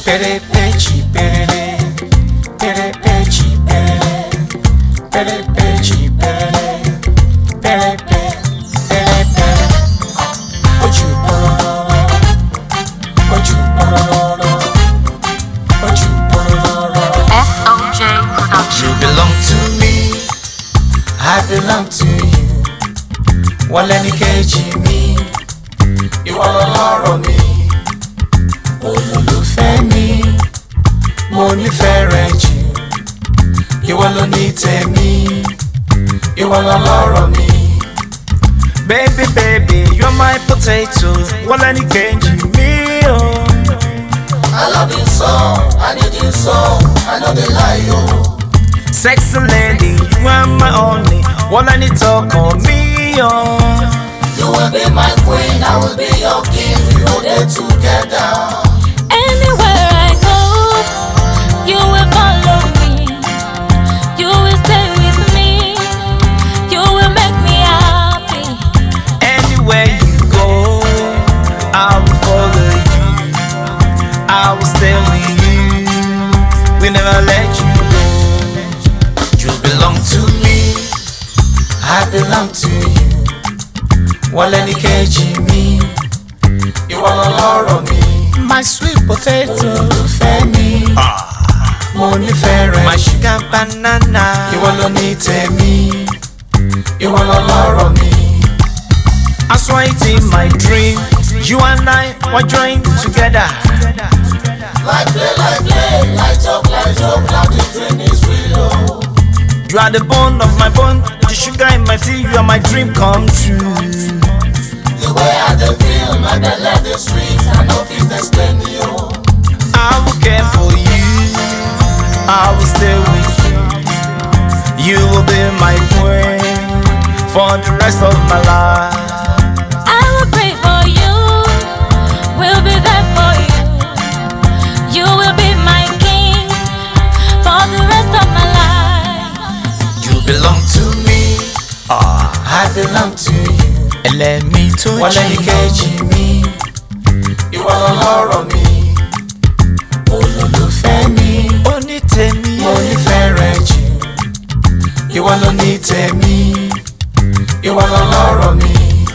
Pere pechi perere, pere pechi perere, pere pechi perere, pere pe, pere pe. Oju pororo, oju pororo, oju pororo. SOJ Production. You belong to me, I belong to you. Wale keji mi, ìwọ lọlọ́rọ̀ mi. Olólùfẹ́ mi, mo nífẹ̀ẹ́ rẹ jù. Ìwọ ló ní tèmi, ìwọ lọlọ́rọ̀ mi. Baby, baby, you're my potato. Wale keji mi, oh. I love you so, I need you so, I know they lie, oh. Sexy lady, you are my only. Wale talk on me, oh. You will be my queen, I will be your king. We go there together. Anywhere I go, you will follow me. You will stay with me. You will make me happy. Anywhere you go, I will follow you. I will stay with you. We never let you go. You belong to me, I belong to you. Wale keji mi, ìwọ lọlọ́rọ̀ mi. My sweet potato, Olólùfẹ́ mi, mo nífẹ̀ẹ́ rẹ my jù. sugar banana. Ìwọ ló ní tèmi, ìwọ lọlọ́rọ̀ mi. I saw it in my dream. You and I were joined together. Like play, light up, now the dream is real, oh. You are the bone of my bone, the sugar in my tea. You are my dream come true. The way I dey feel, my belly dey sweet, I no fit explain you. I will care for you. I will stay with you. You will be my queen for the rest of my life. I will pray for you. We'll be there for you. You will be my king for the rest of my life. You belong to me, I belong to you. And let me touch Wale you. keji mi, ìwọ lọlọ́rọ̀ mi. Olólùfẹ́ mi, Only tell me, mo nífẹ̀ẹ́ rẹ jù. Ìwọ ló ní tèmi, ìwọ lọlọ́rọ̀ mi.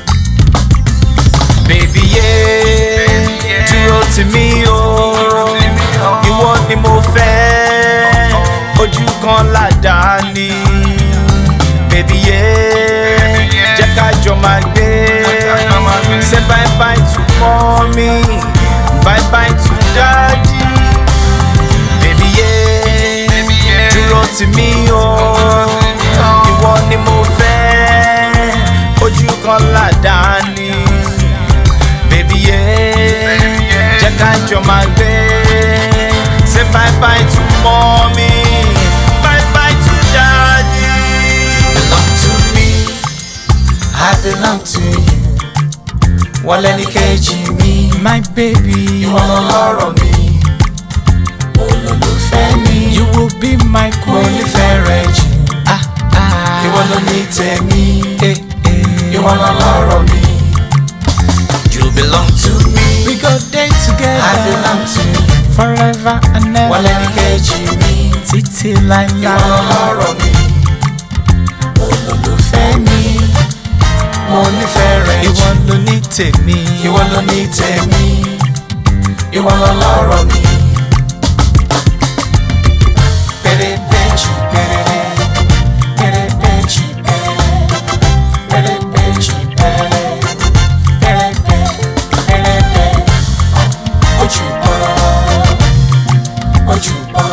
baby, yeah. Dúró tì mí o. Ìwọ ni mo fẹ́. Ojú kan ládàá ni. Baby, yeah. Jẹ́ ká jọ máa gbé. Say bye bye to mommy. Bye bye to daddy. Baby, yeah. Dúró tì mí o. Ìwọ ni mo fẹ́. Ojú kan ládàá ni. Baby, yeah. Jẹ́ ká jọ máa gbé. Say bye bye to mommy. Bye bye to daddy. Belong to me, I belong to you. Wale keji mi, My baby, ìwọ lọlọ́rọ̀ mi. Olólùfẹ́ mi, you will be my mo queen. nífẹ̀ẹ́ rẹ jù. Ah, ah. Ìwọ ló ní tèmi, Eh, eh. ìwọ lọlọ́rọ̀ mi. You belong to me, We go day I together belong to you. forever and Wale ever. keji mi, Títí ìwọ láíláí. lọlọ́rọ̀ mi. Olólùfẹ́ mi, mo nífẹ̀ẹ́ rẹ jù. Ìwọ ló ní tèmi. Ìwọ ló ní tèmi, ìwọ lọlọ́rọ̀ mi. Pere pechi perere, pere pechi perere, pere pechi perere, pere pe, pere pe. Oju pororo, oju pororo.